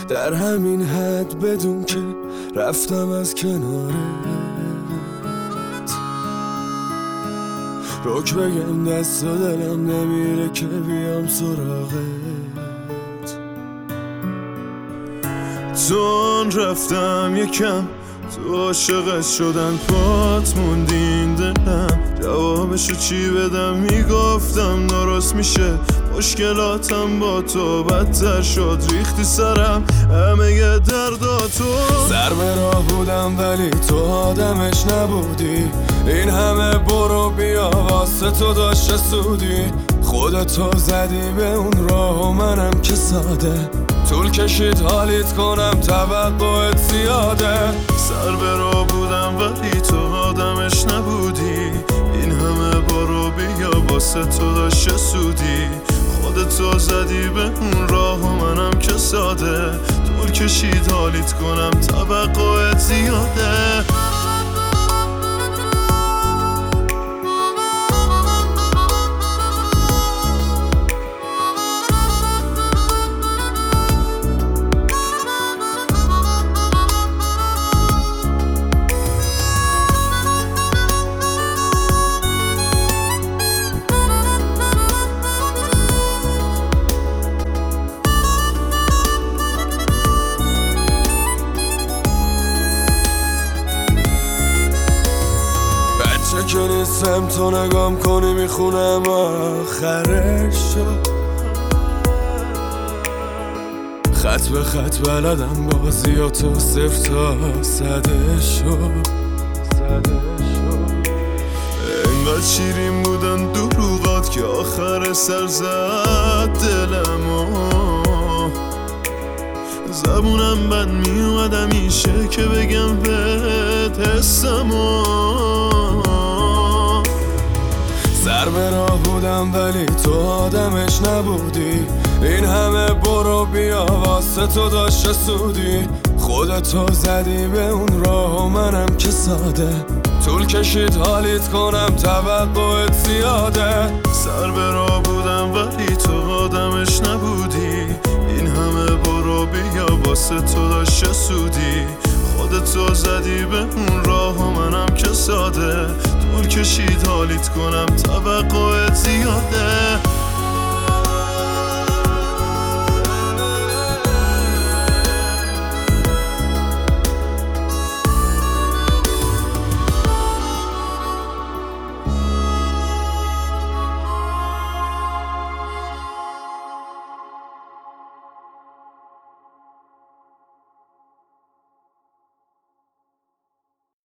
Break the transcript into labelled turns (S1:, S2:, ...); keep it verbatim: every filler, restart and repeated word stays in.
S1: در همین حد بدون که رفتم از کنارت. رک بگم دست و دلم نمیره که بیام سراغت. چون رفتم یکم تو عاشقت شدن پات موندین دلم. جوابشو چی بدم میگفتم درست میشه، مشکلاتم با تو بدتر شد، ریختی سرم همه ی درداتو. سر به راه بودم ولی تو آدمش نبودی، این همه برو بیا واسه تو داشته سودی. خودتو زدی به اون راه و منم که ساده، طول کشید حالیت کنم توقعت زیاده. سر به راه بودم ولی تو آدمش نبودی، این همه برو بیا واسه تو داشته سودی. خودتو زدی به اون راه و منم که ساده، طول کشید حالیت کنم توقعت زیاده. که نیستم تو نگام کنی میخونم آخرش شد. خط به خط بلدم بازیاتو صفر تا صده شد. انقدر شیرین بودن دروغات که آخر سر زد دلمو. زبونم بند میومد همیشه که بگم بهت حسمو. سر به راه بودم ولی تو آدمش نبودی، این همه برو بیا واسه تو داشته سودی. خودتو زدی به اون راه و منم که ساده، طول کشید حالیت کنم توقعت زیاده. سر به راه بودم ولی تو آدمش نبودی، این همه برو بیا واسه تو داشته سودی. خودتو زدی به اون راه و منم که ساده، طول کشید حالیت کنم توقعت زیاده.